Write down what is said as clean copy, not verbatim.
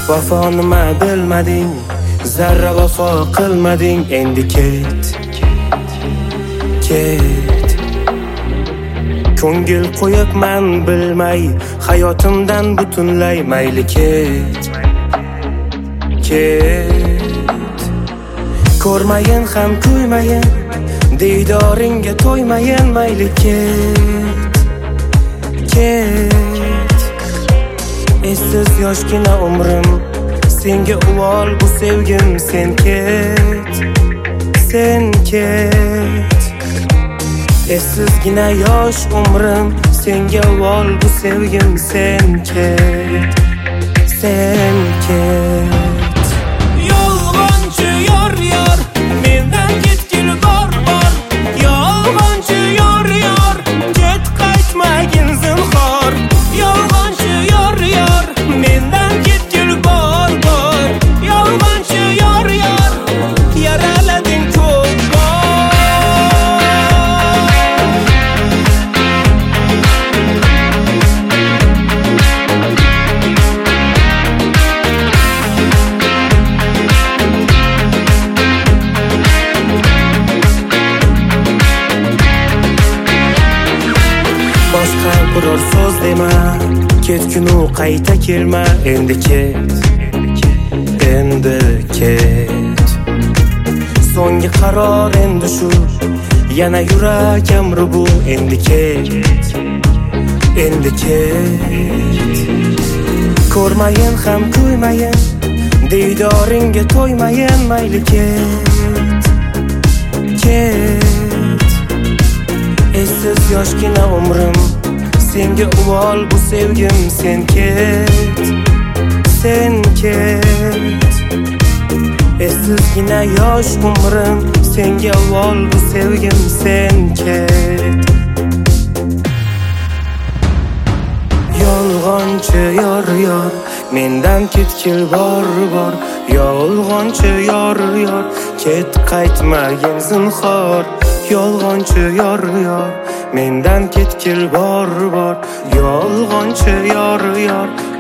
Vafo nima bilmading, zarra vafo qilmading. Endi ket, ket. Ko'ngil qo'yibman bilmay, hayotimdan butunlay. Mayli ket, ket. Ko'rmayin ham kuymayin, diydoringga to'ymayin. Mayli ket, ket. Essiz yoshgina umrim, senga uvol bu sevgim. Sen ket, sen ket. Essizgina yosh umrim, senga uvol bu sevgim. Sen ket, sen ket. Yolg'onchi yor yor, mendan ketgil bor bor. Yolg'onchi yor yor, ket qaytmagin zinhor. Yolg'onchi yor yor, mendan ketgil bor bor. Yolg'onchi yor yor, yaralading ko'p bor. Boshqa biror so'z dema, ketginu qayta kelma. Endi ket, endi ket. So'nggi qaror endi shu, yana yurak amri bu. Endi ket, endi ket. Ko'rmayin ham kuymayin, diydoringga to'ymayin. Mayli ket, ket. Essiz yoshgina umrim, senga uvol bu sevgim. Sen ket, sen ket. Essizgina yosh umrim, senga uvol bu sevgim. Sen ket. Yolg'onchi yor yor, mendan ketgil bor bor. Yolg'onchi yor yor, ket qaytmagin zinhor. Yolg'onchi yor yor, mendan ketgil bor bor. Yolg'onchi yor yor,